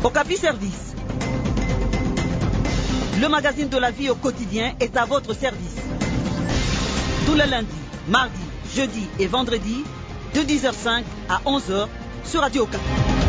Okapi Service. Le magazine de la vie au quotidien est à votre service. Tous les lundis, mardis, jeudis et vendredis, de 10h05 à 11h sur Radio Okapi.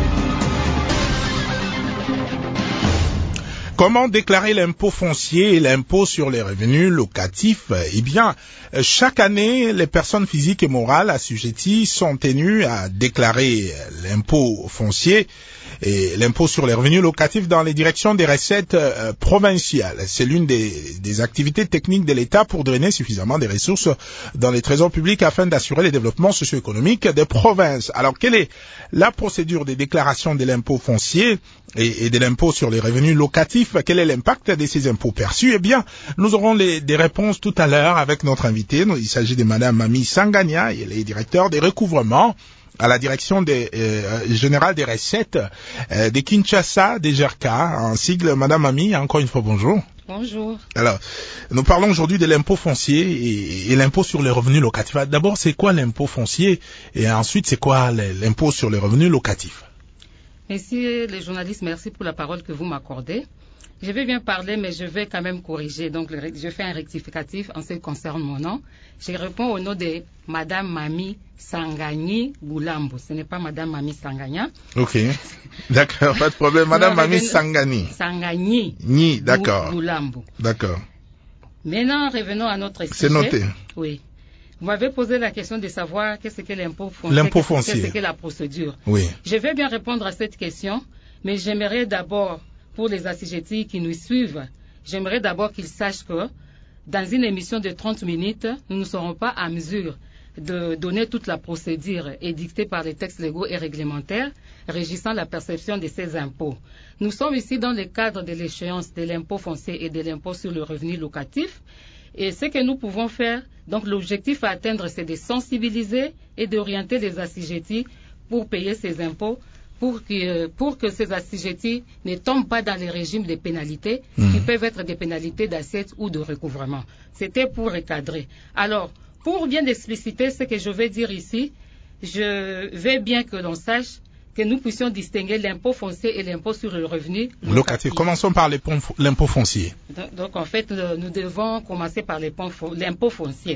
Comment déclarer l'impôt foncier et l'impôt sur les revenus locatifs? Eh bien, chaque année, les personnes physiques et morales assujetties sont tenues à déclarer l'impôt foncier et l'impôt sur les revenus locatifs dans les directions des recettes provinciales. C'est l'une des activités techniques de l'État pour drainer suffisamment de ressources dans les trésors publics afin d'assurer le développement socio-économique des provinces. Alors, quelle est la procédure de déclaration de l'impôt foncier et de l'impôt sur les revenus locatifs? Quel est l'impact de ces impôts perçus? Eh bien, nous aurons des réponses tout à l'heure avec notre invité. Il s'agit de Madame Mamie Sangania, elle est directeur des recouvrements à la direction générale des recettes de Kinshasa, des GRK, en sigle. Madame Mamie, encore une fois, bonjour. Bonjour. Alors, nous parlons aujourd'hui de l'impôt foncier et l'impôt sur les revenus locatifs. D'abord, c'est quoi l'impôt foncier et ensuite, c'est quoi l'impôt sur les revenus locatifs? Messieurs les journalistes, merci pour la parole que vous m'accordez. Je vais bien parler, mais je vais quand même corriger. Donc, je fais un rectificatif en ce qui concerne mon nom. Je réponds au nom de Madame Mamie Sangani Goulambo. Ce n'est pas Madame Mamie Sangania. Ok, d'accord, pas de problème. Madame Mamie Sangani. Sangani. Ni, d'accord. Goulambo. D'accord. Maintenant, revenons à notre sujet. C'est noté. Oui. Vous m'avez posé la question de savoir qu'est-ce que l'impôt foncier. L'impôt foncier. Qu'est-ce que la procédure. Oui. Je vais bien répondre à cette question, mais j'aimerais d'abord, pour les assujettis qui nous suivent, j'aimerais d'abord qu'ils sachent que dans une émission de 30 minutes, nous ne serons pas à mesure de donner toute la procédure édictée par les textes légaux et réglementaires régissant la perception de ces impôts. Nous sommes ici dans le cadre de l'échéance de l'impôt foncier et de l'impôt sur le revenu locatif. Et ce que nous pouvons faire, donc l'objectif à atteindre, c'est de sensibiliser et d'orienter les assujettis pour payer ces impôts, pour que ces assujettis ne tombent pas dans les régimes de pénalités, qui peuvent être des pénalités d'assiette ou de recouvrement. C'était pour recadrer. Alors, pour bien expliciter ce que je vais dire ici, je veux bien que l'on sache que nous puissions distinguer l'impôt foncier et l'impôt sur le revenu locatif. Commençons par l'impôt foncier. Donc, en fait, nous devons commencer par l'impôt foncier.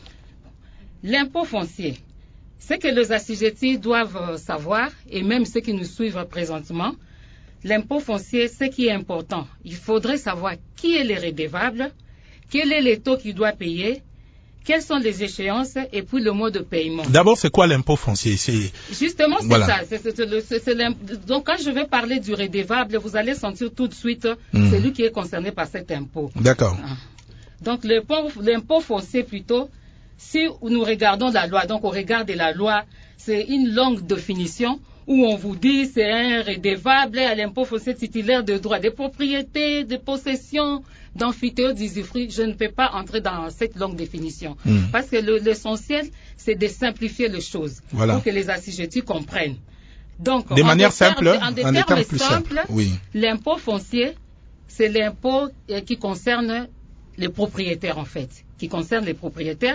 L'impôt foncier, ce que les assujettis doivent savoir, et même ceux qui nous suivent présentement, l'impôt foncier, ce qui est important, il faudrait savoir qui est le redevable, quel est le taux qu'il doit payer, quelles sont les échéances et puis le mode de paiement. D'abord, c'est quoi l'impôt foncier? Justement, c'est voilà. Ça. Donc, quand je vais parler du redevable, vous allez sentir tout de suite celui qui est concerné par cet impôt. D'accord. Donc, l'impôt foncier, plutôt, si nous regardons la loi, donc au regard de la loi, c'est une longue définition où on vous dit c'est un redevable à l'impôt foncier titulaire de droits de propriété, de possession, d'amphithéote, d'usufruit. Je ne peux pas entrer dans cette longue définition. Parce que l'essentiel, c'est de simplifier les choses pour que les assujettis comprennent. Donc, de manière simple, en des termes simples, oui. L'impôt foncier, c'est l'impôt qui concerne les propriétaires, en fait, qui concerne les propriétaires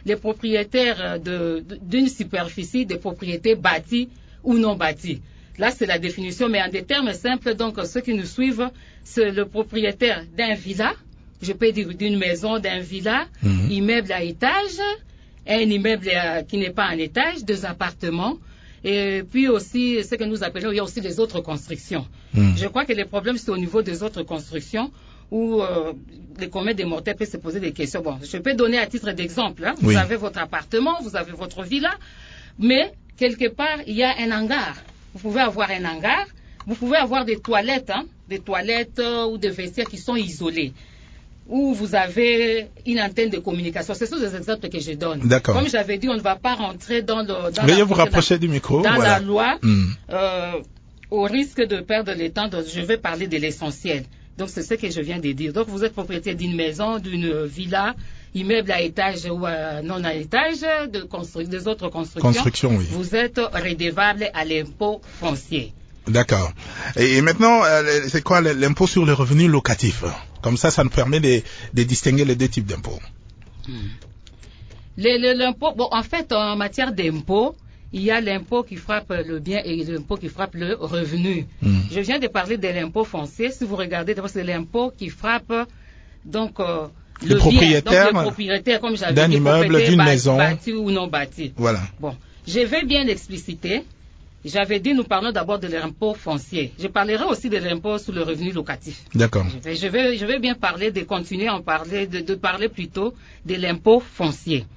d'une superficie de propriétés bâties ou non bâties. Là, c'est la définition, mais en des termes simples, donc, ceux qui nous suivent, c'est le propriétaire d'un villa, je peux dire d'une maison, d'un villa, immeuble à étage, un immeuble qui n'est pas en étage, 2 appartements, et puis aussi, ce que nous appelons, il y a aussi les autres constructions. Je crois que le problème, c'est au niveau des autres constructions, où le commun des mortels peut se poser des questions. Bon, je peux donner à titre d'exemple. Oui. Vous avez votre appartement, vous avez votre villa, mais quelque part, il y a un hangar. Vous pouvez avoir un hangar, vous pouvez avoir des toilettes ou des vestiaires qui sont isolés, où vous avez une antenne de communication. Ce sont des exemples que je donne. D'accord. Comme j'avais dit, on ne va pas rentrer dans Veuillez vous rapprocher du micro. Dans voilà. la loi, au risque de perdre le temps, je vais parler de l'essentiel. Donc, c'est ce que je viens de dire. Donc, vous êtes propriétaire d'une maison, d'une villa, immeuble à étage ou non à étage, des autres constructions. Oui. Vous êtes redevable à l'impôt foncier. D'accord. Et maintenant, c'est quoi l'impôt sur le revenu locatif? Comme ça nous permet de distinguer les deux types d'impôts. L'impôt, bon, en fait, en matière d'impôt, il y a l'impôt qui frappe le bien et l'impôt qui frappe le revenu. Je viens de parler de l'impôt foncier. Si vous regardez, d'abord, c'est l'impôt qui frappe donc le propriétaire, bien, donc le propriétaire, comme j'avais d'un dit, immeuble, d'une maison, bâti ou non bâti. Voilà. Bon, je vais bien l'expliciter. J'avais dit, nous parlons d'abord de l'impôt foncier. Je parlerai aussi de l'impôt sur le revenu locatif. D'accord. Je vais bien parler continuer à en parler, de parler plutôt de l'impôt foncier.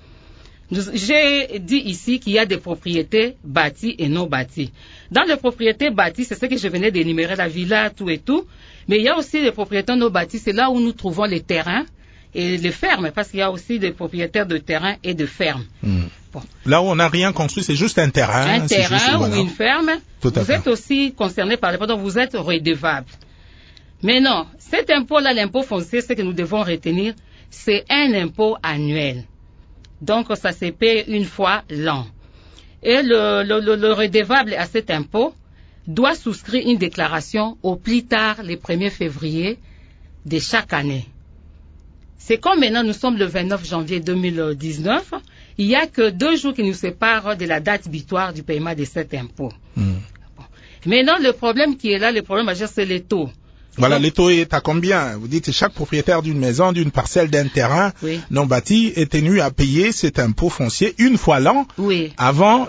J'ai dit ici qu'il y a des propriétés bâties et non bâties. Dans les propriétés bâties, c'est ce que je venais d'énumérer, la villa, tout et tout. Mais il y a aussi des propriétés non bâties, c'est là où nous trouvons les terrains et les fermes, parce qu'il y a aussi des propriétaires de terrains et de fermes. Bon. Là où on n'a rien construit, c'est juste un terrain. Un terrain juste, ou une ferme. Vous êtes aussi concerné par les donc vous êtes redevable. Mais non, cet impôt-là, l'impôt foncier, ce que nous devons retenir, c'est un impôt annuel. Donc, ça se paie une fois l'an. Et le redevable à cet impôt doit souscrire une déclaration au plus tard le 1er février de chaque année. C'est comme maintenant, nous sommes le 29 janvier 2019, il n'y a que 2 jours qui nous séparent de la date butoir du paiement de cet impôt. Bon. Maintenant, le problème qui est là, le problème majeur, c'est les taux. Voilà, les taux est à combien? Vous dites que chaque propriétaire d'une maison, d'une parcelle, d'un terrain non bâti est tenu à payer cet impôt foncier une fois l'an, avant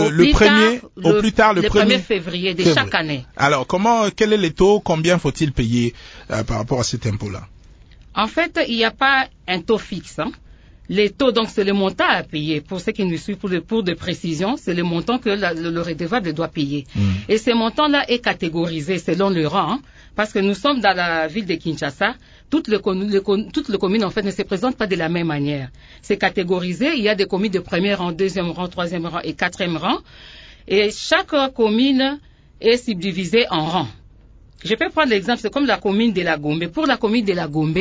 au plus tard le 1er février de chaque année. Alors, quel est les taux? Combien faut-il payer par rapport à cet impôt-là? En fait, il n'y a pas un taux fixe. Les taux, donc, c'est le montant à payer. Pour ceux qui nous suivent pour de précision, c'est le montant que le redevable doit payer. Et ce montant-là est catégorisé selon le rang, parce que nous sommes dans la ville de Kinshasa. Toutes les communes, en fait, ne se présentent pas de la même manière. C'est catégorisé. Il y a des communes de premier rang, deuxième rang, troisième rang et quatrième rang. Et chaque commune est subdivisée en rangs. Je peux prendre l'exemple, c'est comme la commune de la Gombe. Pour la commune de la Gombe,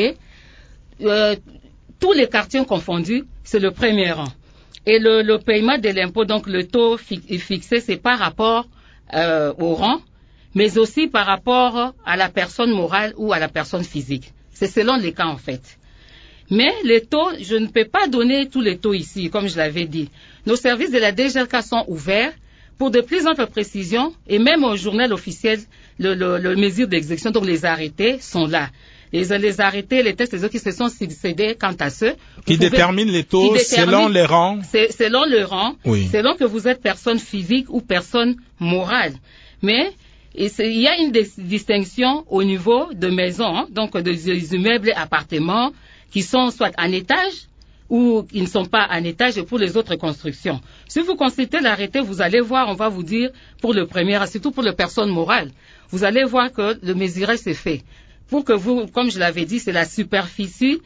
tous les quartiers confondus, c'est le premier rang. Et le paiement de l'impôt, donc le taux fixé, c'est par rapport au rang, mais aussi par rapport à la personne morale ou à la personne physique. C'est selon les cas, en fait. Mais les taux, je ne peux pas donner tous les taux ici, comme je l'avais dit. Nos services de la DGRK sont ouverts pour de plus amples précisions, et même au journal officiel, le mesure d'exécution, donc les arrêtés, sont là. Les arrêtés, les tests, les autres qui se sont succédés quant à ceux qui déterminent les taux selon les rangs. Selon le rang, selon que vous êtes personne physique ou personne morale. Mais il y a une distinction au niveau de maisons, donc des immeubles et appartements qui sont soit en étage ou qui ne sont pas en étage, et pour les autres constructions. Si vous consultez l'arrêté, vous allez voir, on va vous dire, pour le premier, surtout pour les personnes morales, vous allez voir que le mesurage s'est fait. Pour que vous, comme je l'avais dit, c'est la superficie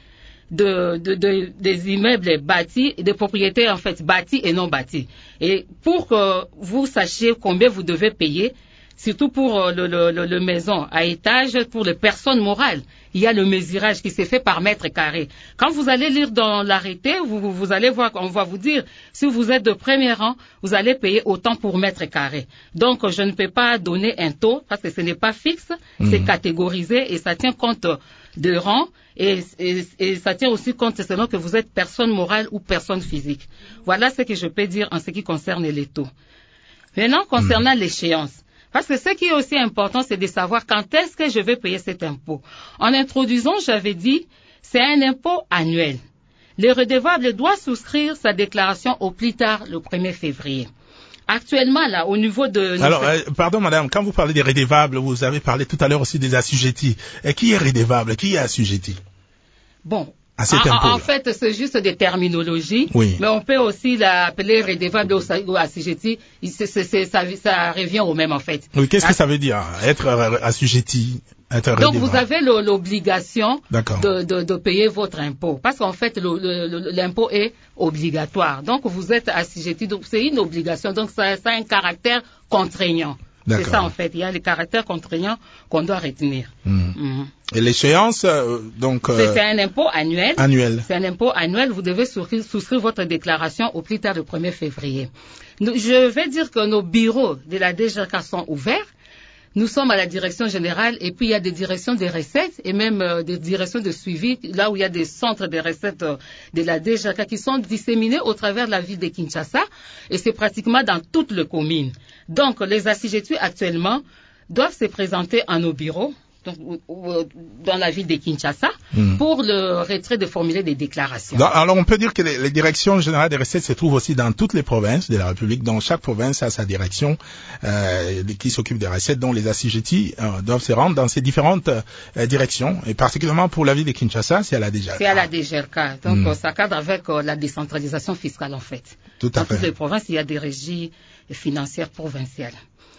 des immeubles bâtis, des propriétés en fait bâties et non bâties. Et pour que vous sachiez combien vous devez payer, surtout pour le maison à étage, pour les personnes morales, il y a le mesurage qui s'est fait par mètre carré. Quand vous allez lire dans l'arrêté, vous allez voir qu'on va vous dire, si vous êtes de premier rang, vous allez payer autant pour mètre carré. Donc, je ne peux pas donner un taux parce que ce n'est pas fixe, c'est catégorisé et ça tient compte de rang et ça tient aussi compte selon que vous êtes personne morale ou personne physique. Voilà ce que je peux dire en ce qui concerne les taux. Maintenant, concernant l'échéance. Parce que ce qui est aussi important, c'est de savoir quand est-ce que je vais payer cet impôt. En introduisant, j'avais dit, c'est un impôt annuel. Le redevable doit souscrire sa déclaration au plus tard le 1er février. Actuellement, là, au niveau de... Alors, pardon madame, quand vous parlez des redevables, vous avez parlé tout à l'heure aussi des assujettis. Et qui est redevable? Qui est assujetti? Bon. En fait, c'est juste des terminologies, mais on peut aussi l'appeler redevable ou assujetti. Ça revient au même, en fait. Oui, qu'est-ce que ça veut dire, être assujetti, être redevable? Donc, vous avez l'obligation de payer votre impôt, parce qu'en fait, l'impôt est obligatoire. Donc, vous êtes assujetti, donc c'est une obligation, donc ça a un caractère contraignant. C'est ça, en fait. Il y a les caractères contraignants qu'on doit retenir. Et l'échéance, donc... C'est un impôt annuel. C'est un impôt annuel. Vous devez souscrire votre déclaration au plus tard le 1er février. Je vais dire que nos bureaux de la DGRK sont ouverts Nous sommes à la direction générale et puis il y a des directions des recettes et même des directions de suivi, là où il y a des centres des recettes de la DGRK qui sont disséminés au travers de la ville de Kinshasa et c'est pratiquement dans toutes les communes. Donc les assujettis actuellement doivent se présenter à nos bureaux. Donc, dans la ville de Kinshasa, pour le retrait de formulaires de déclaration. Alors, on peut dire que les directions générales des recettes se trouvent aussi dans toutes les provinces de la République. Dans chaque province a sa direction qui s'occupe des recettes, dont les assujettis doivent se rendre dans ces différentes directions. Et particulièrement pour la ville de Kinshasa, c'est à la DGRK. C'est à la DGRK. Donc, ça cadre avec la décentralisation fiscale, en fait. Tout à fait. Dans toutes les provinces, il y a des régies financières provinciales.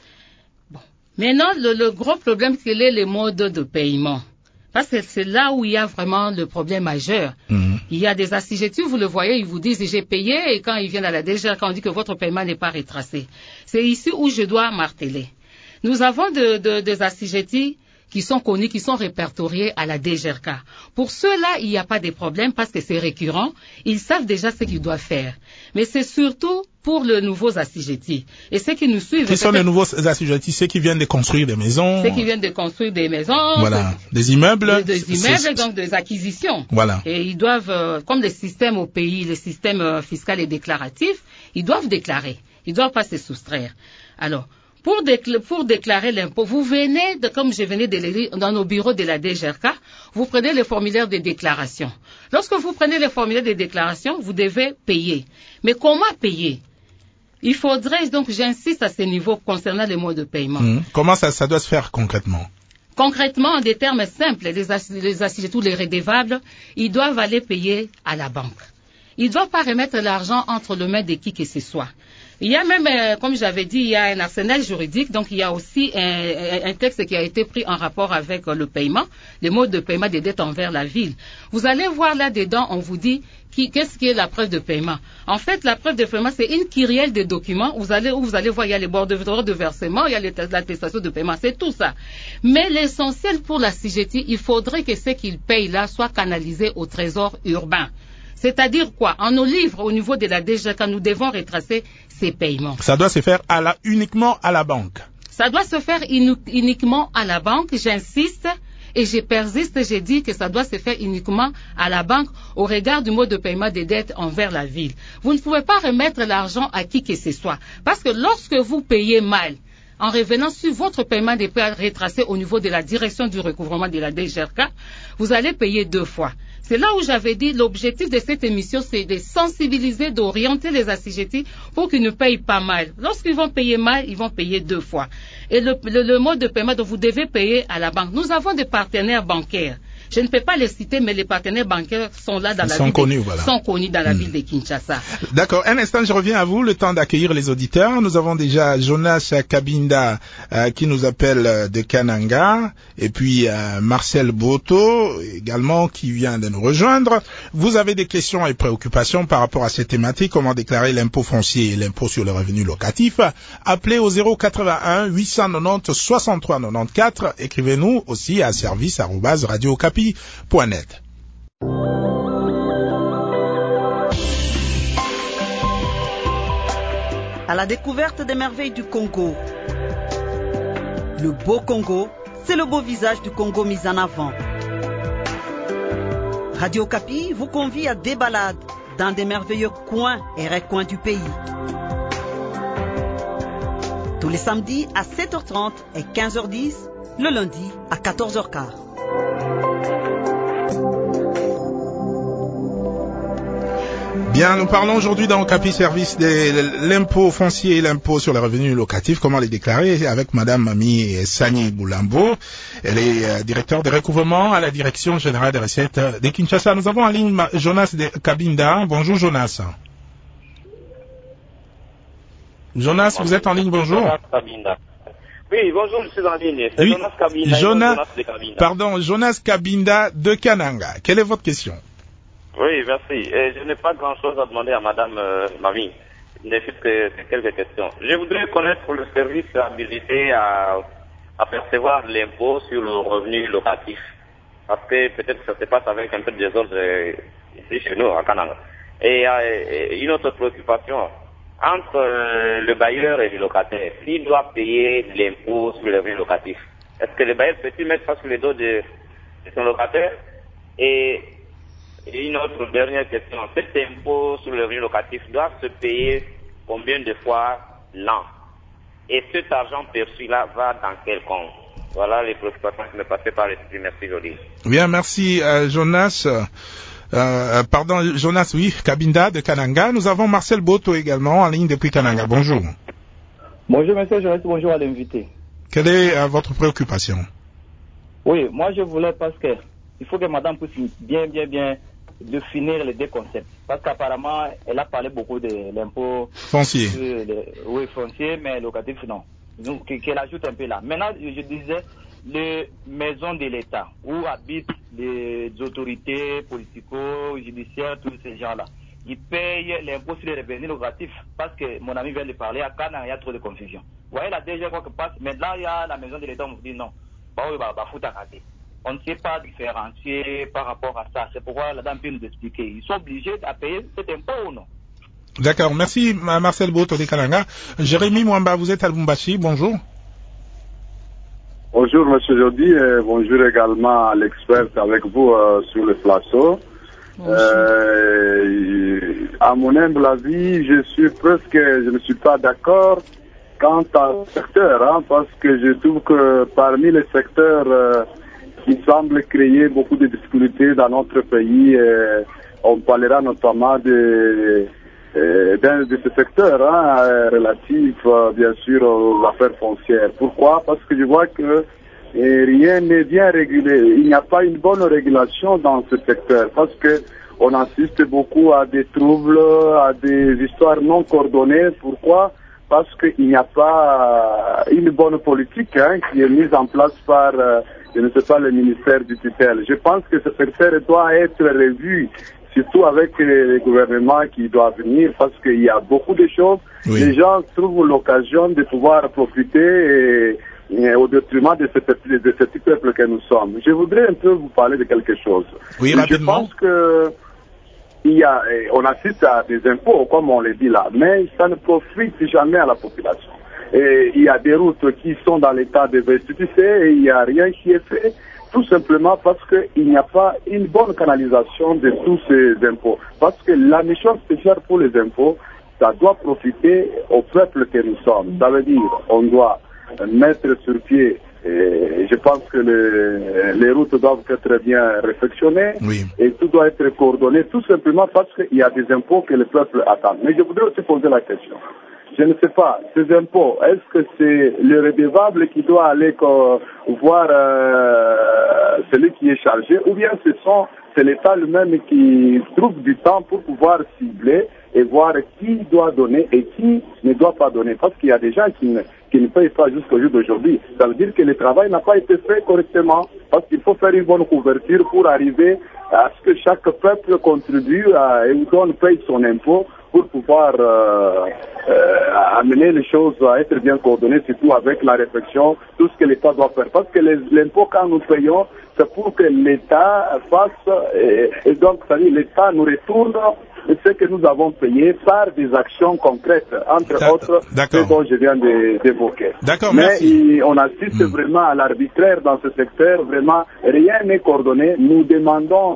Maintenant, le gros problème, quel est le mode de paiement? Parce que c'est là où il y a vraiment le problème majeur. Il y a des assujettis, vous le voyez, ils vous disent j'ai payé et quand ils viennent à la DGRK, on dit que votre paiement n'est pas retracé. C'est ici où je dois marteler. Nous avons des assujettis qui sont connus, qui sont répertoriés à la DGRK. Pour ceux-là, il n'y a pas de problème parce que c'est récurrent. Ils savent déjà ce qu'ils doivent faire. Mais c'est surtout pour les nouveaux assujettis. Et ceux qui nous suivent... Qui sont les nouveaux assujettis? Ceux qui viennent de construire des maisons? Ceux qui viennent de construire des maisons. Voilà. Des immeubles. Des immeubles, donc des acquisitions. Voilà. Et ils doivent, comme le système au pays, le système fiscal et déclaratif, ils doivent déclarer. Ils ne doivent pas se soustraire. Alors, pour déclarer l'impôt, vous venez, comme je venais de le dire, dans nos bureaux de la DGRK, vous prenez le formulaire de déclaration. Lorsque vous prenez le formulaire de déclaration, vous devez payer. Mais comment payer? Il faudrait, donc j'insiste à ce niveau concernant les modes de paiement. Comment ça doit se faire concrètement? Concrètement, en des termes simples, les assujettis, les redevables, ils doivent aller payer à la banque. Ils ne doivent pas remettre l'argent entre les mains de qui que ce soit. Il y a même, comme j'avais dit, il y a un arsenal juridique, donc il y a aussi un texte qui a été pris en rapport avec le paiement, les modes de paiement des dettes envers la ville. Vous allez voir là-dedans, on vous dit qu'est-ce qui est la preuve de paiement. En fait, la preuve de paiement, c'est une kyrielle de documents. Vous allez voir, il y a les bordereaux de versement, il y a l'attestation de paiement, c'est tout ça. Mais l'essentiel pour l'assujetti, il faudrait que ce qu'il paye là soit canalisé au trésor urbain. C'est-à-dire quoi? En nos livres, au niveau de la DGRK, nous devons retracer ces paiements. Ça doit se faire uniquement à la banque. Ça doit se faire uniquement à la banque, j'insiste, et je persiste, j'ai dit que ça doit se faire uniquement à la banque au regard du mode de paiement des dettes envers la ville. Vous ne pouvez pas remettre l'argent à qui que ce soit. Parce que lorsque vous payez mal, en revenant sur votre paiement des prêts retracés au niveau de la direction du recouvrement de la DGRK, vous allez payer 2 fois. C'est là où j'avais dit l'objectif de cette émission, c'est de sensibiliser, d'orienter les assujettis pour qu'ils ne payent pas mal. Lorsqu'ils vont payer mal, ils vont payer 2 fois. Et le mode de paiement dont vous devez payer à la banque. Nous avons des partenaires bancaires. Je ne peux pas les citer, mais les partenaires bancaires sont là dans sont connus dans la ville de Kinshasa. D'accord. Un instant, je reviens à vous, le temps d'accueillir les auditeurs. Nous avons déjà Jonas Kabinda qui nous appelle de Kananga, et puis Marcel Boto également qui vient de nous rejoindre. Vous avez des questions et préoccupations par rapport à cette thématique, comment déclarer l'impôt foncier et l'impôt sur le revenu locatif? Appelez au 081 890 63 94. Écrivez-nous aussi à service@radiocapi.net. À la découverte des merveilles du Congo. Le beau Congo, c'est le beau visage du Congo mis en avant. Radio Okapi vous convie à des balades dans des merveilleux coins et recoins du pays. Tous les samedis à 7h30 et 15h10, le lundi à 14h15. Bien, nous parlons aujourd'hui dans Okapi Service de l'impôt foncier et l'impôt sur les revenus locatifs, comment les déclarer, avec Madame Mami Sani Boulambo. Elle est directeur de recouvrement à la Direction Générale des Recettes de Kinshasa. Nous avons en ligne Jonas Kabinda. Bonjour Jonas. Jonas, vous êtes en ligne, bonjour. Oui, bonjour, je suis en ligne. Oui. Jonas Kabinda. Jonas Kabinda de Kananga. Quelle est votre question? Oui, merci. Je n'ai pas grand-chose à demander à Madame Mami. Il ne fait que quelques questions. Je voudrais connaître le service habilité à percevoir l'impôt sur le revenu locatif. Parce que peut-être que ça se passe avec un peu de désordre ici chez nous, à Kananga. Et une autre préoccupation, entre le bailleur et le locataire, s'il doit payer l'impôt sur le revenu locatif, est-ce que le bailleur peut-il mettre ça sur le dos de son locataire? Et une autre dernière question, cet impôt sur le revenu locatif doit se payer combien de fois l'an? Et cet argent perçu-là va dans quel compte? Voilà les préoccupations qui me passaient par l'esprit. Merci, Jody. Bien, merci Jonas. Jonas, oui, Kabinda de Kananga. Nous avons Marcel Boto également en ligne depuis Kananga. Bonjour. Bonjour, monsieur Jonas, bonjour à l'invité. Quelle est votre préoccupation? Oui, moi je voulais parce que il faut que madame puisse bien définir les deux concepts. Parce qu'apparemment, elle a parlé beaucoup de l'impôt foncier. Oui, foncier, mais locatif, non. Donc, qu'elle ajoute un peu là. Maintenant, je disais, les maisons de l'État, où habitent les autorités politico-judiciaires, tous ces gens-là. Ils payent l'impôt sur les revenus locatifs parce que mon ami vient de parler, à Cannes, il y a trop de confusion. Vous voyez, la déjà quoi que passe, maintenant il y a la maison de l'État, on vous dit non. On ne sait pas différencier par rapport à ça. C'est pourquoi la dame peut nous expliquer. Ils sont obligés à payer cet impôt ou non? D'accord, merci Marcel Boto de Kananga. Jérémy Mwamba, vous êtes à Lubumbashi, bonjour. Bonjour Monsieur Jody et bonjour également à l'expert avec vous sur le plateau. À mon humble avis, je ne suis pas d'accord quant à ce secteur, parce que je trouve que parmi les secteurs qui semblent créer beaucoup de difficultés dans notre pays, on parlera notamment de ce secteur relatif bien sûr aux affaires foncières. Pourquoi? Parce que je vois que rien n'est bien régulé. Il n'y a pas une bonne régulation dans ce secteur parce que on assiste beaucoup à des troubles, à des histoires non coordonnées. Pourquoi? Parce qu'il n'y a pas une bonne politique qui est mise en place par, je ne sais pas, le ministère du tutelle. Je pense que ce secteur doit être revu, surtout avec les gouvernements qui doivent venir, parce qu'il y a beaucoup de choses. Oui. Les gens trouvent l'occasion de pouvoir profiter au détriment de ce petit peuple que nous sommes. Je voudrais un peu vous parler de quelque chose. Oui, je pense que on assiste à des impôts, comme on le dit là, mais ça ne profite jamais à la population. Et il y a des routes qui sont dans l'état de restituer et il n'y a rien qui est fait, tout simplement parce qu'il n'y a pas une bonne canalisation de tous ces impôts. Parce que la mission spéciale pour les impôts, ça doit profiter au peuple que nous sommes. Ça veut dire, on doit mettre sur pied. Et je pense que les routes doivent être bien réfectionnées, oui. Et tout doit être coordonné tout simplement parce qu'il y a des impôts que le peuple attend. Mais je voudrais aussi poser la question. Je ne sais pas, ces impôts, est-ce que c'est le redevable qui doit aller voir celui qui est chargé, ou bien c'est l'État lui-même qui trouve du temps pour pouvoir cibler et voir qui doit donner et qui ne doit pas donner. Parce qu'il y a des gens qui ne payent pas jusqu'au jour d'aujourd'hui. Ça veut dire que le travail n'a pas été fait correctement. Parce qu'il faut faire une bonne couverture pour arriver à ce que chaque peuple contribue et paye son impôt pour pouvoir amener les choses à être bien coordonnées, surtout avec la réflexion, tout ce que l'État doit faire. Parce que l'impôt, quand nous payons, c'est pour que l'État fasse, et donc, ça veut dire l'État nous retourne ce que nous avons payé par des actions concrètes, entre autres, ce dont je viens d'évoquer. D'accord, mais merci. On assiste vraiment à l'arbitraire dans ce secteur, vraiment, rien n'est coordonné. Nous demandons...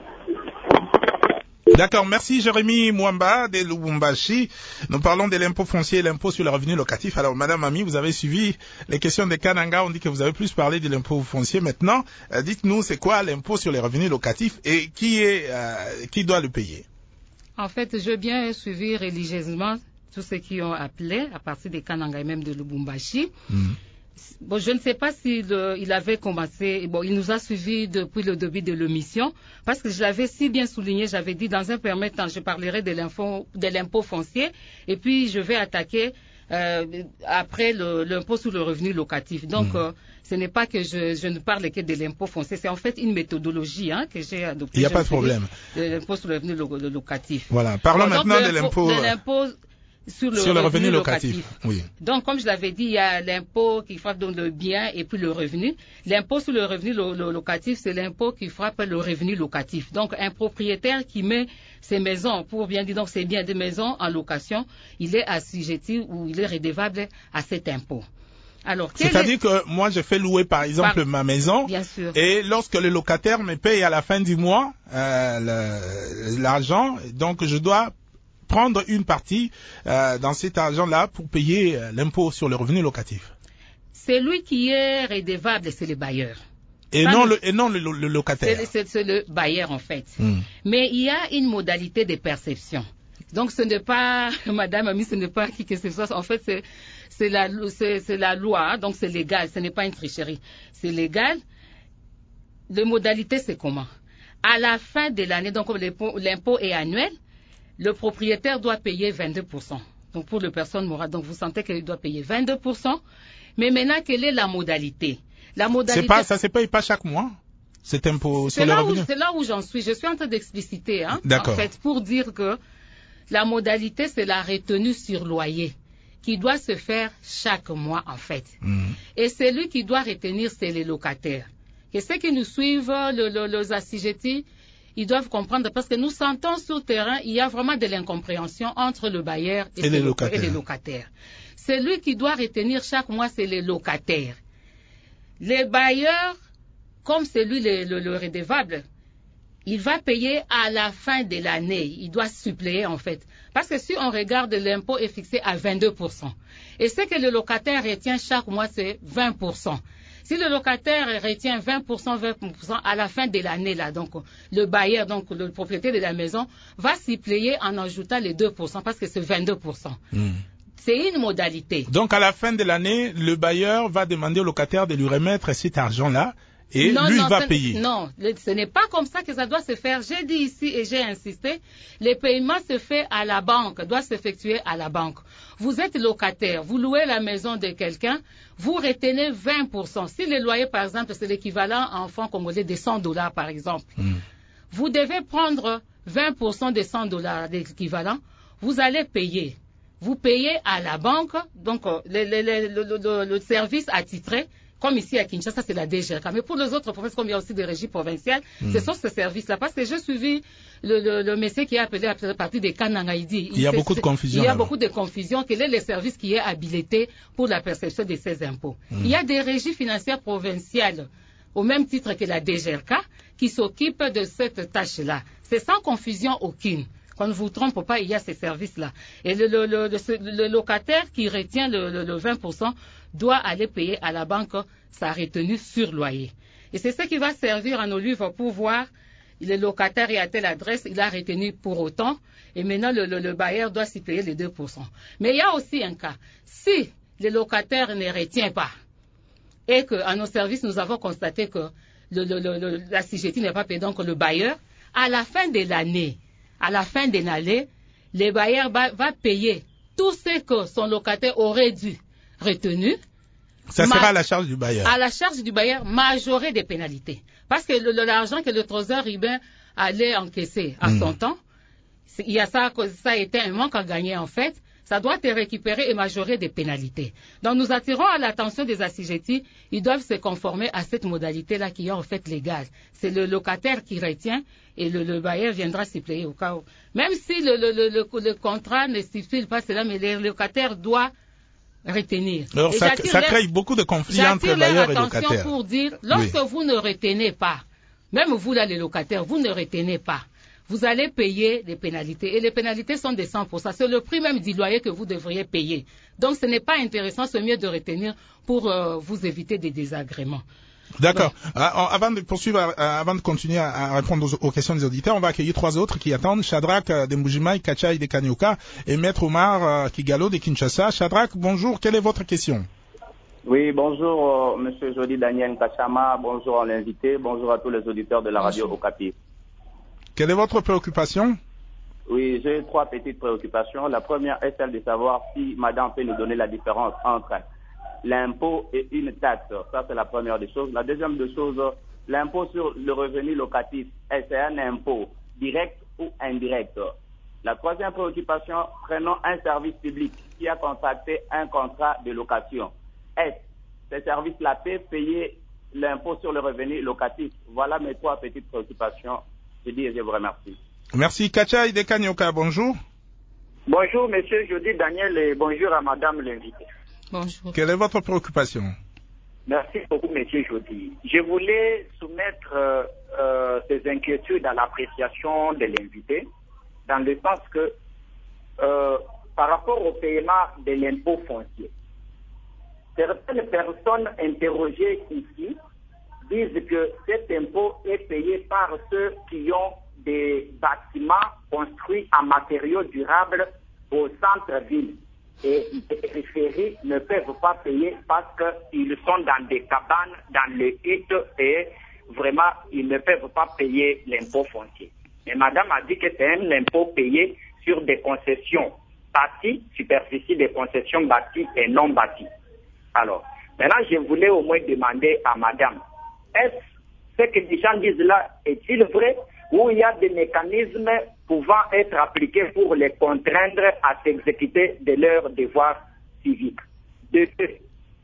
D'accord, merci Jérémy Mwamba de Lubumbashi. Nous parlons de l'impôt foncier et l'impôt sur le revenu locatif. Alors, Madame Ami, vous avez suivi les questions de Kananga. On dit que vous avez plus parlé de l'impôt foncier. Maintenant, dites-nous, c'est quoi l'impôt sur les revenus locatifs et qui doit le payer? En fait, je bien suivi religieusement tous ceux qui ont appelé à partir de Kananga et même de Lubumbashi. Bon, je ne sais pas s'il avait commencé, bon, il nous a suivis depuis le début de l'émission, parce que je l'avais si bien souligné, j'avais dit dans un premier temps, je parlerai de l'impôt foncier, et puis je vais attaquer après l'impôt sur le revenu locatif. Donc, ce n'est pas que je ne parle que de l'impôt foncier, c'est en fait une méthodologie que j'ai adoptée. Il n'y a pas de problème. De l'impôt sur le revenu locatif. Voilà, parlons maintenant de l'impôt... sur le revenu locatif. Oui. Donc, comme je l'avais dit, il y a l'impôt qui frappe donc le bien et puis le revenu. L'impôt sur le revenu locatif, c'est l'impôt qui frappe le revenu locatif. Donc, un propriétaire qui met ses maisons, pour bien dire donc ses biens de maison en location, il est assujetti ou il est redevable à cet impôt. Alors, c'est-à-dire que moi, je fais louer, par exemple, ma maison. Bien sûr. Et lorsque le locataire me paye à la fin du mois l'argent, donc je dois prendre une partie dans cet argent-là pour payer l'impôt sur le revenu locatif. Celui qui est redevable, c'est le bailleur. Et non le locataire. C'est le bailleur, en fait. Mais il y a une modalité de perception. Donc, ce n'est pas, Madame Ami, ce n'est pas qui que ce soit. En fait, c'est la loi, donc c'est légal. Ce n'est pas une tricherie. C'est légal. Les modalités, c'est comment? À la fin de l'année, donc l'impôt est annuel, le propriétaire doit payer 22%. Donc, pour les personnes morales, donc vous sentez qu'il doit payer 22%. Mais maintenant, quelle est la modalité? Ça se paye pas chaque mois, cet impôt sur le revenu? C'est là où j'en suis. Je suis en train d'expliciter, D'accord. En fait, pour dire que la modalité, c'est la retenue sur loyer qui doit se faire chaque mois, en fait. Et celui qui doit retenir, c'est les locataires. Et ceux qui nous suivent, les assujettis, ils doivent comprendre parce que nous sentons sur le terrain, il y a vraiment de l'incompréhension entre le bailleur et les locataires. Celui qui doit retenir chaque mois, c'est les locataires. Les bailleurs, comme celui le redevable, il va payer à la fin de l'année. Il doit suppléer, en fait. Parce que si on regarde, l'impôt est fixé à 22%. Et ce que le locataire retient chaque mois, c'est 20%. Si le locataire retient 20% à la fin de l'année, là, donc le bailleur, donc le propriétaire de la maison, va suppléer en ajoutant les 2% parce que c'est 22%. C'est une modalité. Donc, à la fin de l'année, le bailleur va demander au locataire de lui remettre cet argent-là et lui va payer. Non, ce n'est pas comme ça que ça doit se faire. J'ai dit ici et j'ai insisté, le paiement se fait à la banque, doit s'effectuer à la banque. Vous êtes locataire, vous louez la maison de quelqu'un, vous retenez 20%. Si le loyer, par exemple, c'est l'équivalent en francs congolais de $100, par exemple, vous devez prendre 20% de $100 d'équivalent, vous allez payer. Vous payez à la banque, donc le service attitré, comme ici à Kinshasa, c'est la DGRK. Mais pour les autres provinces, comme il y a aussi des régies provinciales, ce sont ces services-là. Parce que j'ai suivi le monsieur qui est appelé à partir de Kanangaïdi. Il y a beaucoup de confusion. Il y a beaucoup de confusion. Quel est le service qui est habilité pour la perception de ces impôts? Il y a des régies financières provinciales, au même titre que la DGRK, qui s'occupent de cette tâche-là. C'est sans confusion aucune. Qu'on ne vous trompe pas, il y a ces services-là. Et le locataire qui retient le 20% doit aller payer à la banque sa retenue sur loyer. Et c'est ce qui va servir à nos livres pour voir le locataire est à telle adresse, il a retenu pour autant, et maintenant le bailleur doit s'y payer les 2%. Mais il y a aussi un cas. Si le locataire ne retient pas, et qu'à nos services, nous avons constaté que la CGT n'est pas payée, donc le bailleur, à la fin de l'année, le bailleur va payer tout ce que son locataire aurait dû retenir. Ça sera à la charge du bailleur. À la charge du bailleur, majoré des pénalités. Parce que l'argent que le trésor urbain allait encaisser à son temps, il y a ça a été un manque à gagner en fait. Ça doit être récupéré et majoré des pénalités. Donc nous attirons à l'attention des assujettis, ils doivent se conformer à cette modalité-là qui est en fait légale. C'est le locataire qui retient et le bailleur viendra s'y payer au cas où. Même si le contrat ne stipule pas cela, mais le locataire doit retenir. Alors ça crée beaucoup de conflits entre bailleurs et locataires. J'attire l'attention pour dire, lorsque vous ne retenez pas, même vous là les locataires, vous ne retenez pas, vous allez payer des pénalités. Et les pénalités sont de 100%. C'est le prix même du loyer que vous devriez payer. Donc ce n'est pas intéressant, c'est mieux de retenir pour vous éviter des désagréments. D'accord. Avant de poursuivre, avant de continuer à répondre aux questions des auditeurs, on va accueillir trois autres qui attendent. Shadrach de Mbujimai, Kachai de Kanyoka et Maître Omar Kigalo de Kinshasa. Shadrach, bonjour. Quelle est votre question? Oui, bonjour, Monsieur Jody Daniel Kachama. Bonjour à l'invité. Bonjour à tous les auditeurs de la radio Okapi. Quelle est votre préoccupation? Oui, j'ai trois petites préoccupations. La première est celle de savoir si Madame peut nous donner la différence entre l'impôt et une taxe. Ça, c'est la première des choses. La deuxième des choses, l'impôt sur le revenu locatif, est-ce un impôt direct ou indirect? La troisième préoccupation, prenons un service public qui a contracté un contrat de location. Est-ce ce service-là peut payer l'impôt sur le revenu locatif? Voilà mes trois petites préoccupations. Je dis et je vous remercie. Merci. Kacha Idekanyoka, bonjour. Bonjour, monsieur Jody Daniel, et bonjour à madame l'invitée. Bonjour. Quelle est votre préoccupation? Merci beaucoup, monsieur Jody. Je voulais soumettre ces inquiétudes à l'appréciation de l'invité, dans le sens que, par rapport au paiement de l'impôt foncier, certaines personnes interrogées ici disent que cet impôt est payé par ceux qui ont des bâtiments construits en matériaux durables au centre-ville. Et les périphéries ne peuvent pas payer parce qu'ils sont dans des cabanes, dans les huttes, et vraiment, ils ne peuvent pas payer l'impôt foncier. Mais madame a dit que c'est un impôt payé sur des concessions bâties, superficie des concessions bâties et non bâties. Alors, maintenant, je voulais au moins demander à madame, est-ce ce que les gens disent là, est-il vrai, ou il y a des mécanismes pouvant être appliqués pour les contraindre à s'exécuter de leurs devoirs civiques? De deux,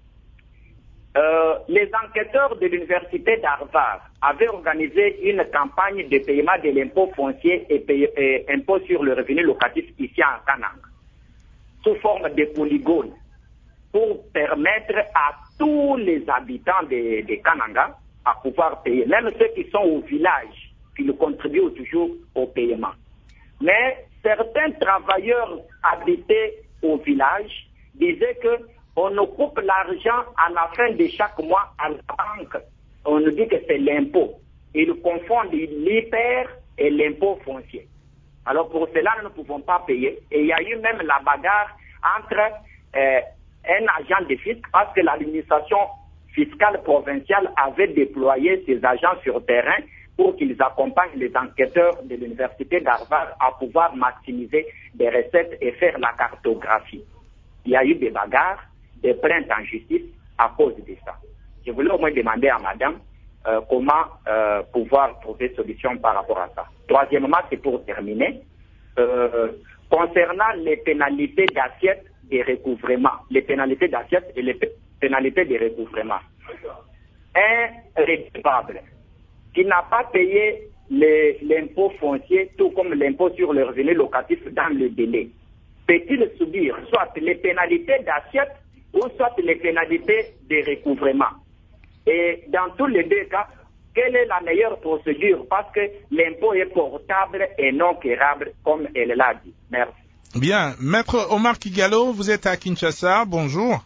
les enquêteurs de l'université d'Harvard avaient organisé une campagne de paiement de l'impôt foncier et impôt sur le revenu locatif ici en Kananga, sous forme de polygones, pour permettre à tous les habitants de Kananga à pouvoir payer, même ceux qui sont au village, qui ne contribuent toujours au paiement. Mais certains travailleurs habités au village disaient que on nous coupe l'argent à la fin de chaque mois à la banque. On nous dit que c'est l'impôt. Ils confondent l'hyper et l'impôt foncier. Alors pour cela, nous ne pouvons pas payer. Et il y a eu même la bagarre entre un agent de fisc, parce que l'administration fiscale provinciale avait déployé ses agents sur terrain pour qu'ils accompagnent les enquêteurs de l'université d'Harvard à pouvoir maximiser des recettes et faire la cartographie. Il y a eu des bagarres, des plaintes en justice à cause de ça. Je voulais au moins demander à madame comment pouvoir trouver solution par rapport à ça. Troisièmement, c'est pour terminer, concernant les pénalités d'assiette et recouvrement, les pénalités d'assiette et les pénalités de recouvrement. Un redevable qui n'a pas payé l'impôt foncier, tout comme l'impôt sur le revenu locatif dans le délai, peut-il subir soit les pénalités d'assiette ou soit les pénalités de recouvrement? Et dans tous les deux cas, quelle est la meilleure procédure? Parce que l'impôt est portable et non quérable, comme elle l'a dit. Merci. Bien. Maître Omar Kigalo, vous êtes à Kinshasa. Bonjour.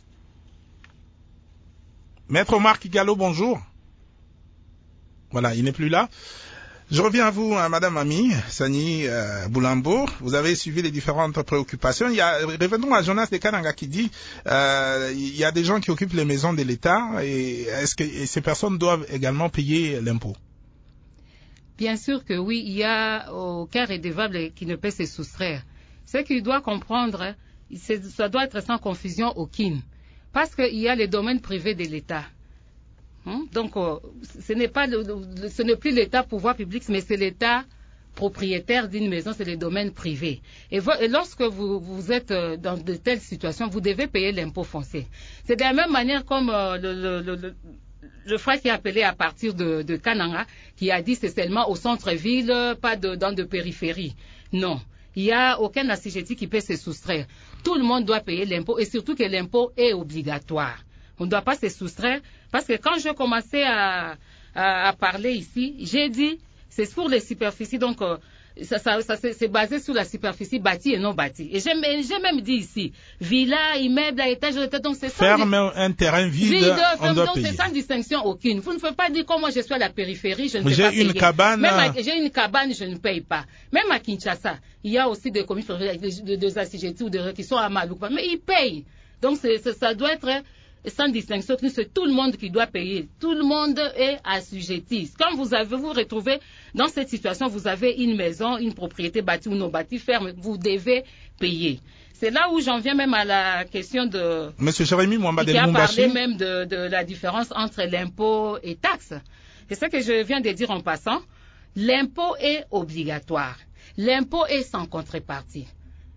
Maître Omar Kigalo, bonjour. Voilà, il n'est plus là. Je reviens à vous, Madame Ami Sani Boulambo. Vous avez suivi les différentes préoccupations. Revenons à Jonas de Kananga qui dit il y a des gens qui occupent les maisons de l'État et est-ce que ces personnes doivent également payer l'impôt? Bien sûr que oui, il y a aucun redevable qui ne peut se soustraire. Ce qu'il doit comprendre, ça doit être sans confusion aucune, parce qu'il y a les domaines privés de l'État. Donc, ce n'est plus l'État pouvoir public, mais c'est l'État propriétaire d'une maison, c'est les domaines privés. Et lorsque vous êtes dans de telles situations, vous devez payer l'impôt foncier. C'est de la même manière comme le frère qui a appelé à partir de Kananga, qui a dit c'est seulement au centre-ville, pas dans de périphérie. Non. Il n'y a aucun assujetti qui peut se soustraire. Tout le monde doit payer l'impôt et surtout que l'impôt est obligatoire. On ne doit pas se soustraire parce que quand je commençais à parler ici, j'ai dit c'est pour les superficies, donc c'est basé sur la superficie bâtie et non bâtie. Et j'ai même dit ici, villa, immeuble à étage, donc c'est ça. Ferme un terrain vide, on doit payer. C'est sans distinction aucune. Vous ne pouvez pas dire comme moi je suis à la périphérie, je ne peux pas payer. J'ai une cabane, je ne paye pas. Même à Kinshasa, il y a aussi des communes des assujettis ou des qui sont à Maloupa, mais ils payent. Donc ça doit être sans distinction, c'est tout le monde qui doit payer. Tout le monde est assujetti. Quand vous retrouvez dans cette situation, vous avez une maison, une propriété bâtie ou non bâtie, ferme, vous devez payer. C'est là où j'en viens même à la question de... Monsieur Jérémy Mouambadel qui a Moumbachi. parlé même de la différence entre l'impôt et taxe. C'est ce que je viens de dire en passant. L'impôt est obligatoire. L'impôt est sans contrepartie.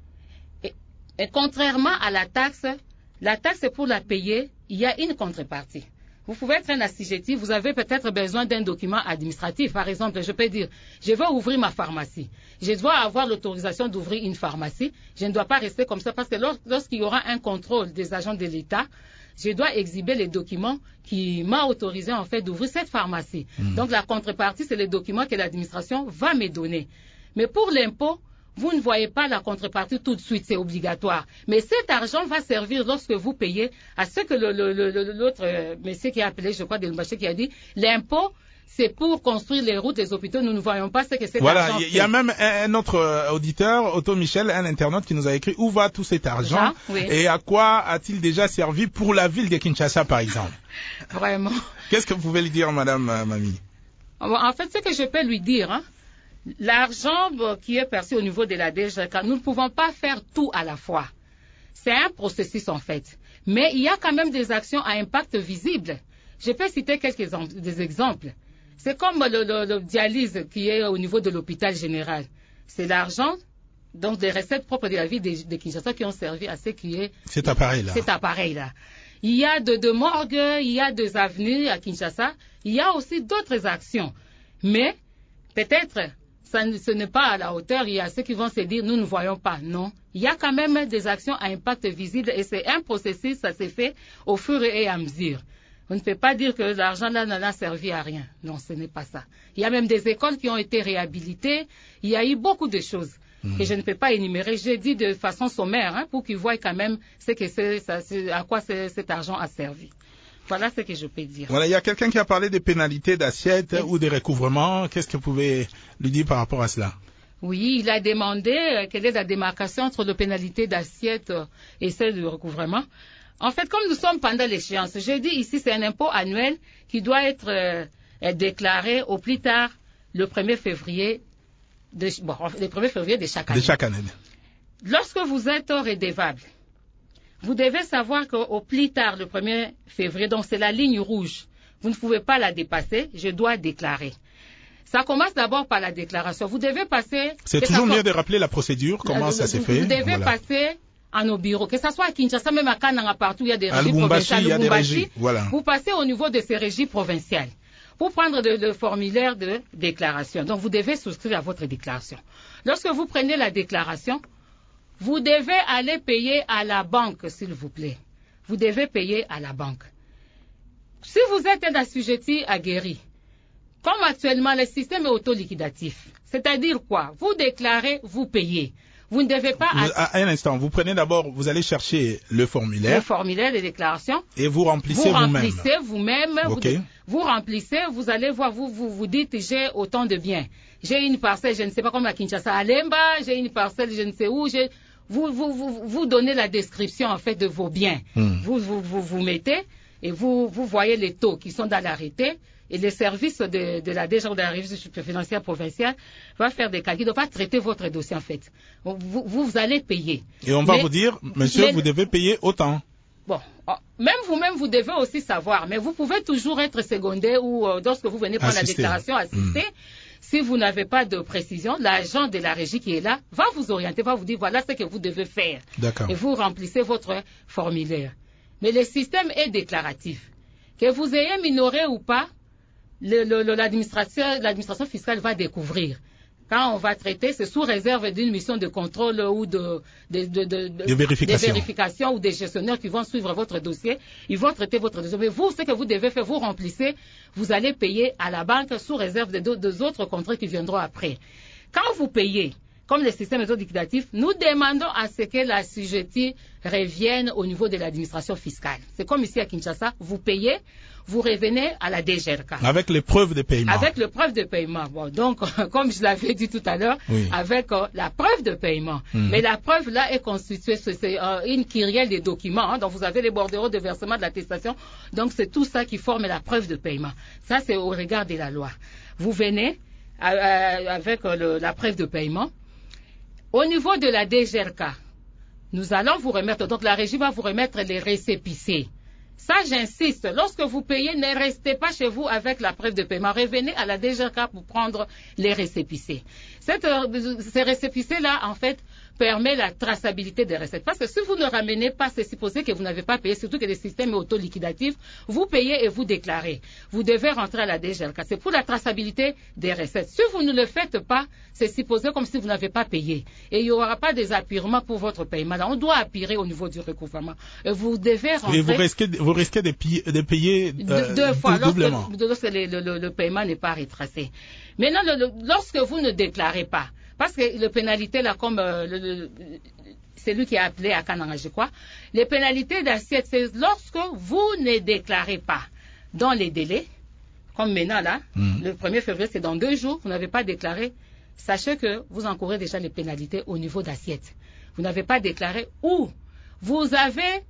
Et contrairement à la taxe pour la payer, il y a une contrepartie. Vous pouvez être un assujetti, vous avez peut-être besoin d'un document administratif. Par exemple, je peux dire, je veux ouvrir ma pharmacie. Je dois avoir l'autorisation d'ouvrir une pharmacie. Je ne dois pas rester comme ça parce que lorsqu'il y aura un contrôle des agents de l'État, je dois exhiber les documents qui m'ont autorisé en fait d'ouvrir cette pharmacie. Donc la contrepartie, c'est les documents que l'administration va me donner. Mais pour l'impôt, vous ne voyez pas la contrepartie tout de suite, c'est obligatoire. Mais cet argent va servir lorsque vous payez à ce que l'autre monsieur qui a appelé, je crois, Delbaché, qui a dit, l'impôt, c'est pour construire les routes, les hôpitaux, nous ne voyons pas ce que c'est. Voilà, il y a même un autre auditeur, Otto Michel, un internaute qui nous a écrit où va tout cet argent et à quoi a-t-il déjà servi pour la ville de Kinshasa, par exemple. Vraiment. Qu'est-ce que vous pouvez lui dire, Madame Mami? En fait, ce que je peux lui dire, l'argent qui est perçu au niveau de la DGK, nous ne pouvons pas faire tout à la fois. C'est un processus en fait. Mais il y a quand même des actions à impact visible. Je peux citer des exemples. C'est comme le dialyse qui est au niveau de l'hôpital général. C'est l'argent, donc des recettes propres de la ville de Kinshasa qui ont servi à ce qui est cet appareil-là. Il y a de morgues, il y a des avenues à Kinshasa. Il y a aussi d'autres actions. Mais peut-être ce n'est pas à la hauteur. Il y a ceux qui vont se dire nous ne voyons pas. Non. Il y a quand même des actions à impact visible et c'est un processus, ça s'est fait au fur et à mesure. On ne peut pas dire que l'argent là n'en a servi à rien. Non, ce n'est pas ça. Il y a même des écoles qui ont été réhabilitées. Il y a eu beaucoup de choses que je ne peux pas énumérer. J'ai dit de façon sommaire pour qu'ils voient quand même à quoi cet argent a servi. Voilà ce que je peux dire. Voilà, il y a quelqu'un qui a parlé des pénalités d'assiette ou des recouvrements. Qu'est-ce que vous pouvez lui dire par rapport à cela? Oui, il a demandé quelle est la démarcation entre la pénalité d'assiette et celle du recouvrement. En fait, comme nous sommes pendant l'échéance, j'ai dit ici c'est un impôt annuel qui doit être déclaré au plus tard le 1er février de chaque année. Lorsque vous êtes redevable, vous devez savoir qu'au plus tard le 1er février, donc c'est la ligne rouge, vous ne pouvez pas la dépasser, je dois déclarer. Ça commence d'abord par la déclaration. Vous devez passer... C'est toujours mieux de rappeler la procédure, comment ça s'est fait. Vous devez passer à nos bureaux, que ce soit à Kinshasa, même à Kananga, partout, il y a des régies provinciales. Il y a des régies, voilà. Vous passez au niveau de ces régies provinciales pour prendre le formulaire de déclaration. Donc, vous devez souscrire à votre déclaration. Lorsque vous prenez la déclaration, vous devez aller payer à la banque, s'il vous plaît. Vous devez payer à la banque. Si vous êtes un assujetti aguerri, comme actuellement, le système est auto-liquidatif. C'est-à-dire quoi? Vous déclarez, vous payez. Vous ne devez pas... À un instant, vous prenez d'abord, vous allez chercher le formulaire. Le formulaire de déclaration. Et vous remplissez vous-même. Vous remplissez vous-même. Okay. Vous remplissez, vous allez voir, vous dites, j'ai autant de biens. J'ai une parcelle, je ne sais pas, comme à Kinshasa, à Lemba, j'ai une parcelle, je ne sais où, vous donnez la description, en fait, de vos biens. Vous mettez, et vous voyez les taux qui sont dans l'arrêté. Et les services de la DGR, de la Régie financière provinciale, va faire des calculs, va traiter votre dossier en fait. Vous allez payer. Et on va vous dire, monsieur, vous devez payer autant. Bon, même vous-même, vous devez aussi savoir, mais vous pouvez toujours être secondé ou lorsque vous venez prendre la déclaration, assister. Si vous n'avez pas de précision, l'agent de la régie qui est là va vous orienter, va vous dire voilà ce que vous devez faire. D'accord. Et vous remplissez votre formulaire. Mais le système est déclaratif. Que vous ayez minoré ou pas, l'administration fiscale va découvrir. Quand on va traiter, c'est sous réserve d'une mission de contrôle ou de vérification ou des gestionnaires qui vont suivre votre dossier. Ils vont traiter votre dossier. Mais vous, ce que vous devez faire, vous remplissez, vous allez payer à la banque sous réserve des autres contrats qui viendront après. Quand vous payez, comme le système est liquidatif, nous demandons à ce que l'assujetti revienne au niveau de l'administration fiscale. C'est comme ici à Kinshasa, vous payez, vous revenez à la DGRK. Avec les preuves de paiement. Avec les preuves de paiement. Bon, donc, comme je l'avais dit tout à l'heure, avec la preuve de paiement. Mais la preuve là est constituée, c'est une kyrielle de documents. Donc, vous avez les bordereaux de versement de l'attestation. Donc, c'est tout ça qui forme la preuve de paiement. Ça, c'est au regard de la loi. Vous venez avec la preuve de paiement. Au niveau de la DGRK, nous allons vous remettre, donc la régie va vous remettre les récépissés. Ça, j'insiste. Lorsque vous payez, ne restez pas chez vous avec la preuve de paiement. Revenez à la DGK pour prendre les récépissés. Ces récépissés-là, en fait, permet la traçabilité des recettes. Parce que si vous ne ramenez pas, c'est supposé que vous n'avez pas payé, surtout que les systèmes auto-liquidatifs, vous payez et vous déclarez. Vous devez rentrer à la DGLK. C'est pour la traçabilité des recettes. Si vous ne le faites pas, c'est supposé comme si vous n'avez pas payé. Et il n'y aura pas des appuiements pour votre paiement. Là, on doit appuyer au niveau du recouvrement. Et vous devez rentrer... Et vous risquez de payer deux fois, doublement. Lorsque le paiement n'est pas retracé. Maintenant, lorsque vous ne déclarez pas, parce que les pénalités, là, comme c'est lui qui a appelé à Kananga, je crois, les pénalités d'assiette, c'est lorsque vous ne déclarez pas dans les délais, comme maintenant, là, le 1er février, c'est dans 2 jours, vous n'avez pas déclaré, sachez que vous encourez déjà les pénalités au niveau d'assiette. Vous n'avez pas déclaré ou vous avez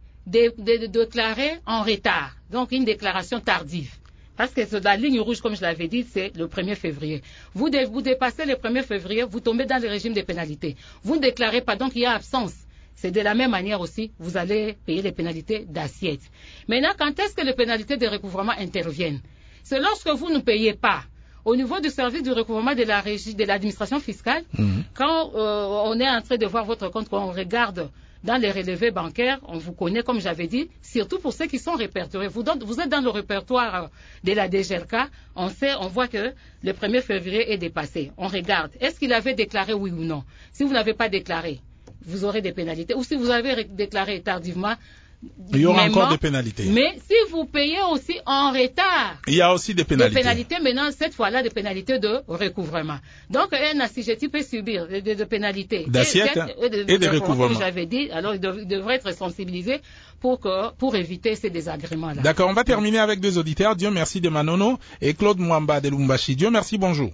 déclaré en retard, donc une déclaration tardive. Parce que la ligne rouge, comme je l'avais dit, c'est le 1er février. Vous dépassez le 1er février, vous tombez dans le régime des pénalités. Vous ne déclarez pas, donc il y a absence. C'est de la même manière aussi, vous allez payer les pénalités d'assiette. Maintenant, quand est-ce que les pénalités de recouvrement interviennent? C'est lorsque vous ne payez pas. Au niveau du service du recouvrement de l'administration fiscale, quand on est en train de voir votre compte, quand on regarde dans les relevés bancaires, on vous connaît, comme j'avais dit, surtout pour ceux qui sont répertoriés. Vous êtes dans le répertoire de la DGLK, on voit que le 1er février est dépassé. On regarde, est-ce qu'il avait déclaré oui ou non? Si vous n'avez pas déclaré, vous aurez des pénalités. Ou si vous avez déclaré tardivement, il y aura encore des pénalités. Mais si vous payez aussi en retard, il y a aussi des pénalités. Des pénalités maintenant, cette fois-là, des pénalités de recouvrement. Donc, un assujetti peut subir des pénalités d'assiette et de recouvrement. Comme j'avais dit, alors il devrait être sensibilisé pour éviter ces désagréments-là. D'accord, on va terminer avec 2 auditeurs. Dieu merci de Manono et Claude Mwamba de Lumbashi. Dieu merci, bonjour.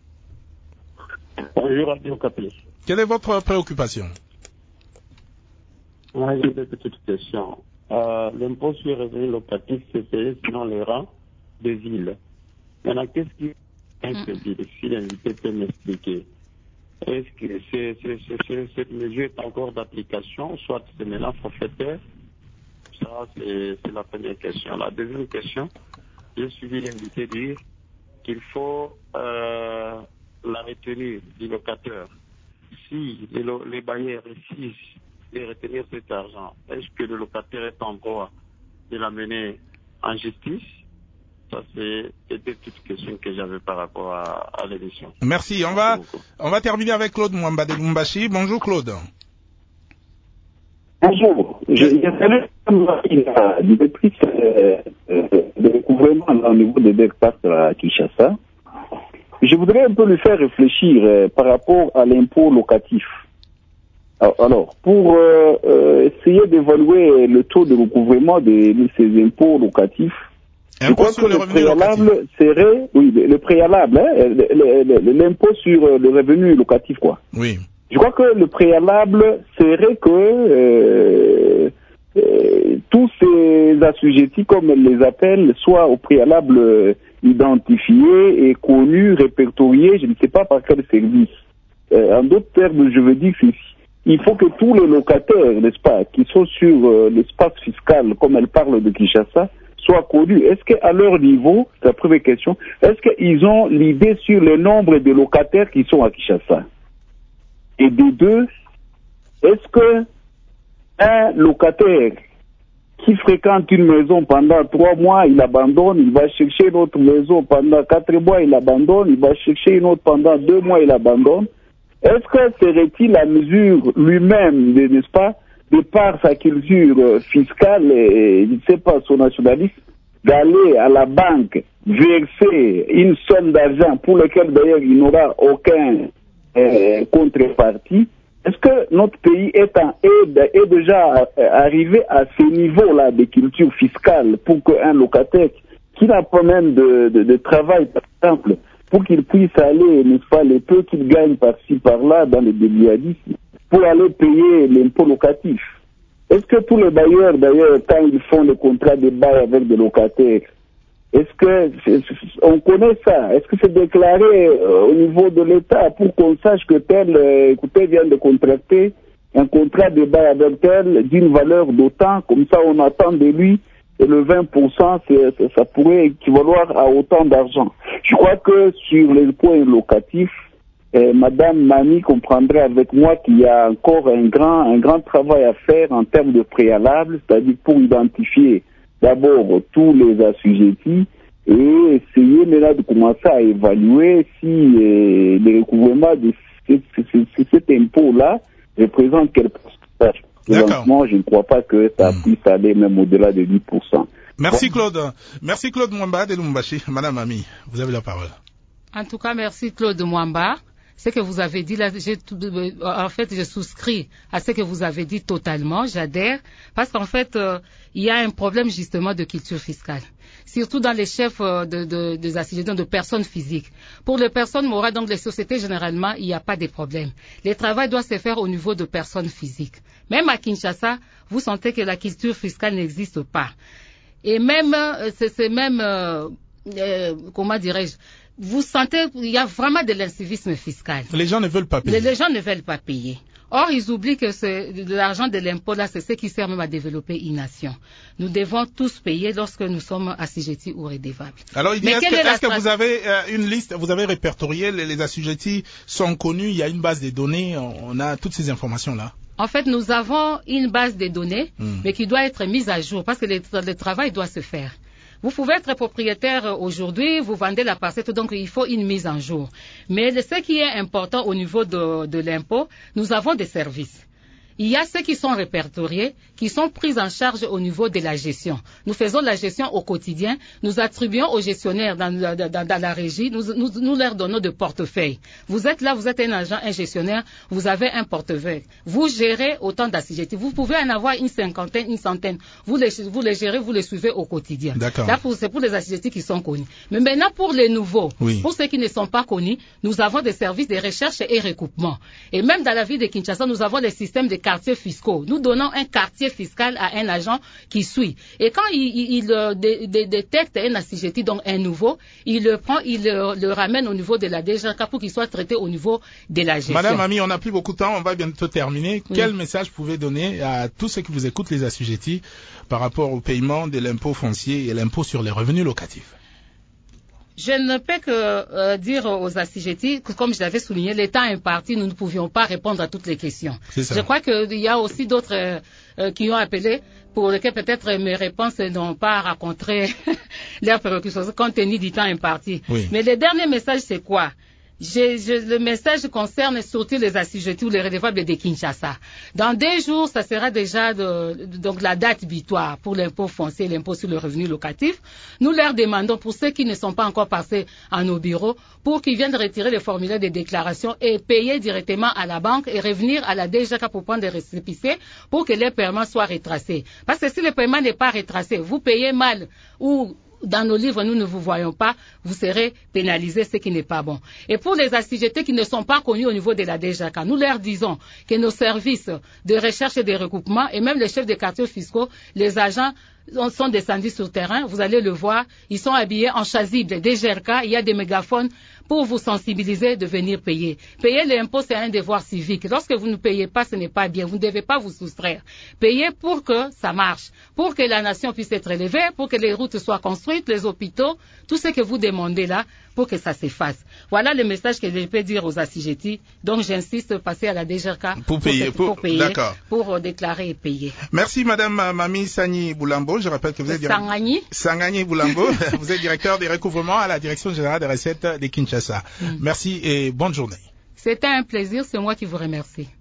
Bonjour, Radio Capri. Quelle est votre préoccupation? Moi, j'ai deux petites questions. L'impôt sur le revenu locatif, c'est payé selon les rangs des villes. Maintenant, qu'est-ce qui est si l'invité peut m'expliquer? Est-ce que cette mesure est encore d'application, soit c'est maintenant forfaitaire? Ça, c'est la première question. La deuxième question, j'ai suivi l'invité dire qu'il faut la retenue du locataire. Si les bailleurs refusent de retenir cet argent, est-ce que le locataire est en droit de l'amener en justice? Ça, c'est des petites questions que j'avais par rapport à l'émission. Merci. On va terminer avec Claude Mwamba de Lumbashi. Bonjour Claude. Bonjour. Il y a une directrice de recouvrement au niveau des DECPAC à Kinshasa. Je voudrais un peu lui faire réfléchir par rapport à l'impôt locatif. Alors, pour essayer d'évaluer le taux de recouvrement de ces impôts locatifs, je crois que le préalable serait, le préalable, l'impôt sur le revenu locatif, quoi. Oui. Je crois que le préalable serait que tous ces assujettis, comme elle les appelle, soient au préalable identifiés et connus, répertoriés, je ne sais pas par quel service. En d'autres termes, je veux dire que il faut que tous les locataires, n'est-ce pas, qui sont sur l'espace fiscal, comme elle parle de Kinshasa, soient connus. Est-ce qu'à leur niveau, c'est la première question, est-ce qu'ils ont l'idée sur le nombre de locataires qui sont à Kinshasa? Et de deux, est-ce que un locataire qui fréquente une maison pendant 3 mois, il abandonne, il va chercher une autre maison pendant 4 mois, il abandonne, il va chercher une autre pendant 2 mois, il abandonne? Est-ce que serait-il à mesure lui-même, n'est-ce pas, de par sa culture fiscale et, je ne sais pas, son nationalisme, d'aller à la banque verser une somme d'argent pour laquelle d'ailleurs il n'aura aucun contrepartie? Est-ce que notre pays est déjà arrivé à ce niveau-là de culture fiscale pour qu'un locataire qui n'a pas même de travail, par exemple, pour qu'il puisse aller, n'est-ce pas, les peu qu'il gagne par-ci, par-là, dans les déliadismes, pour aller payer l'impôt locatif? Est-ce que tous les bailleurs, d'ailleurs, quand ils font le contrat de bail avec des locataires, est-ce que on connaît ça? Est-ce que c'est déclaré au niveau de l'État pour qu'on sache que tel, écoutez, vient de contracter un contrat de bail avec tel d'une valeur d'autant, comme ça on attend de lui et le 20%, ça pourrait équivaloir à autant d'argent. Je crois que sur les points locatifs, Madame Mami comprendrait avec moi qu'il y a encore un grand travail à faire en termes de préalable, c'est-à-dire pour identifier d'abord tous les assujettis et essayer maintenant de commencer à évaluer si le recouvrement de cet impôt-là représente quel pourcentage. Présentement, je ne crois pas que ça puisse aller même au-delà de 10%. Merci Claude. Merci Claude Mwamba de Lumbashi. Madame Mami, vous avez la parole. En tout cas, merci Claude Mwamba. Ce que vous avez dit là, en fait, je souscris à ce que vous avez dit totalement, j'adhère, parce qu'en fait, il y a un problème justement de culture fiscale, surtout dans les chefs des assujettis, de personnes physiques. Pour les personnes morales, donc les sociétés, généralement, il n'y a pas de problème. Le travail doit se faire au niveau de personnes physiques. Même à Kinshasa, vous sentez que la culture fiscale n'existe pas. Et même, comment dirais-je, vous sentez qu'il y a vraiment de l'incivisme fiscal. Les gens ne veulent pas payer. Les gens ne veulent pas payer. Or, ils oublient que l'argent de l'impôt, là, c'est ce qui sert même à développer une nation. Nous devons tous payer lorsque nous sommes assujettis ou redevables. Alors, est-ce que vous avez une liste, vous avez répertorié, les assujettis sont connus, il y a une base de données, on a toutes ces informations-là? En fait, nous avons une base de données, mais qui doit être mise à jour, parce que le travail doit se faire. Vous pouvez être propriétaire aujourd'hui, vous vendez la parcelle, donc il faut une mise en jour. Mais ce qui est important au niveau de l'impôt, nous avons des services. Il y a ceux qui sont répertoriés, qui sont pris en charge au niveau de la gestion. Nous faisons la gestion au quotidien. Nous attribuons aux gestionnaires dans la régie, nous leur donnons de portefeuilles. Vous êtes là, vous êtes un agent, un gestionnaire, vous avez un portefeuille. Vous gérez autant d'assujettis. Vous pouvez en avoir une cinquantaine, une centaine. Vous les gérez, vous les suivez au quotidien. D'accord. Là, c'est pour les assujettis qui sont connus. Mais maintenant, pour les nouveaux, pour ceux qui ne sont pas connus, nous avons des services de recherche et recoupement. Et même dans la ville de Kinshasa, nous avons les systèmes de quartiers fiscaux. Nous donnons un quartier fiscal à un agent qui suit. Et quand il détecte un assujetti, donc un nouveau, il le prend, il le ramène au niveau de la DGK pour qu'il soit traité au niveau de la gestion. Madame Mami, on n'a plus beaucoup de temps, on va bientôt terminer. Oui. Quel message vous pouvez donner à tous ceux qui vous écoutent, les assujettis, par rapport au paiement de l'impôt foncier et l'impôt sur les revenus locatifs? Je ne peux que dire aux assujettis que, comme je l'avais souligné, l'État imparti, nous ne pouvions pas répondre à toutes les questions. Je crois qu'il y a aussi d'autres qui ont appelé, pour lesquels peut-être mes réponses n'ont pas rencontré leurs préoccupations, compte tenu du temps imparti. Oui. Mais le dernier message, c'est quoi? Le message concerne surtout les assujettis ou les redevables de Kinshasa. Dans 2 jours, ça sera déjà donc la date butoir pour l'impôt foncier, l'impôt sur le revenu locatif. Nous leur demandons, pour ceux qui ne sont pas encore passés à nos bureaux, pour qu'ils viennent retirer les formulaires de déclaration et payer directement à la banque et revenir à la DGK pour prendre des récépissés pour que les paiements soient retracés. Parce que si le paiement n'est pas retracé, vous payez mal ou dans nos livres, nous ne vous voyons pas, vous serez pénalisés, ce qui n'est pas bon. Et pour les assujettis qui ne sont pas connus au niveau de la DGK, nous leur disons que nos services de recherche et de recoupement, et même les chefs de quartiers fiscaux, les agents sont descendus sur le terrain, vous allez le voir, ils sont habillés en chasuble DGK, il y a des mégaphones pour vous sensibiliser de venir payer. Payer l'impôt, c'est un devoir civique. Lorsque vous ne payez pas, ce n'est pas bien. Vous ne devez pas vous soustraire. Payez pour que ça marche, pour que la nation puisse être élevée, pour que les routes soient construites, les hôpitaux, tout ce que vous demandez là, pour que ça s'efface. Voilà le message que je peux dire aux assujettis. Donc j'insiste, passer à la DGK pour payer, pour déclarer et payer. Merci Madame Mami Sagni Boulambo. Je rappelle que vous êtes Sangani Boulambo. Vous êtes directeur des recouvrements à la Direction générale des recettes de Kinshasa. Merci et bonne journée. C'était un plaisir, c'est moi qui vous remercie.